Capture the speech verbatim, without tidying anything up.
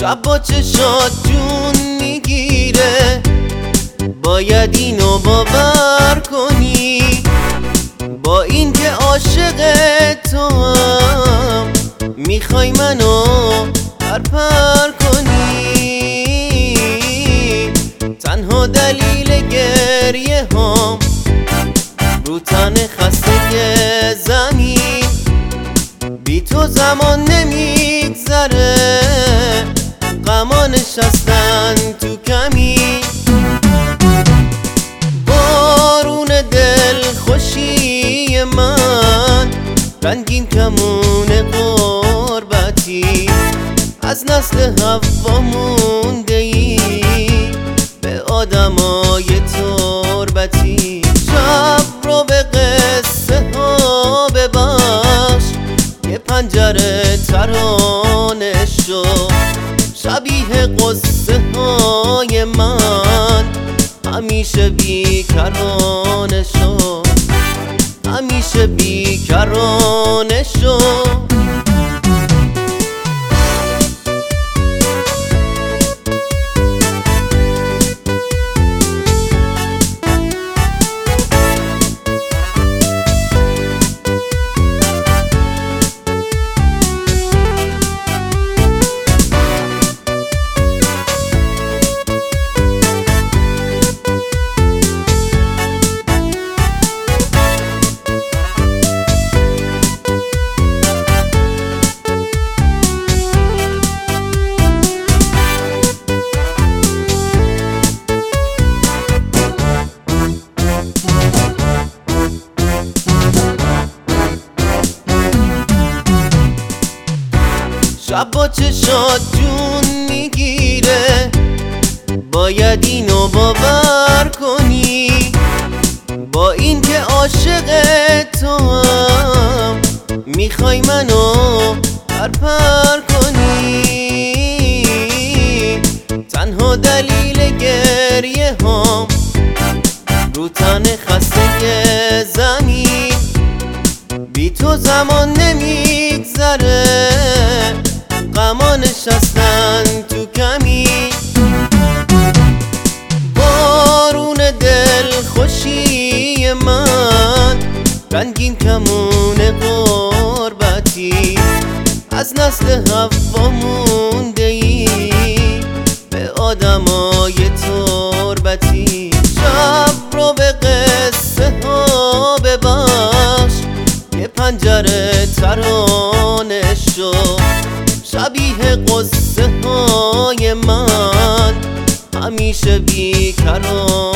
شب با چشات جون میگیره، باید اینو باور کنی. با این که عاشق تو هم میخوای منو پرپر کنی. تنها دلیل گریه هم رو تن خسته زمین، بی تو زمان نمیگذره، غما نشستن تو کمی. بارون دل خوشی من، رنگین کمون غربتی، از نسل حوا مونده ای به آدمای تربتی. شب رو به قصه ها ببخش، یه پنجره ترانه شو، شبیه قصه های من همیشه بیکرانه شو، همیشه بیکرانه شو. شب با چشات جون میگیره، باید اینو باور کنی. با این که عاشق تو هم میخوای منو پرپر کنی. تنها دلیل گریه هم رو تن خسته زمین، بی تو زمان نمیگذره، غما نشستن تو کمی. بارون دل خوشی من، رنگین کمون غربتی، از نسل حوا مونده ای به آدمای تربتی. شب رو به قصه ها ببخش، یه پنجره ترانه شو، شبیه قصه های من همیشه بیکران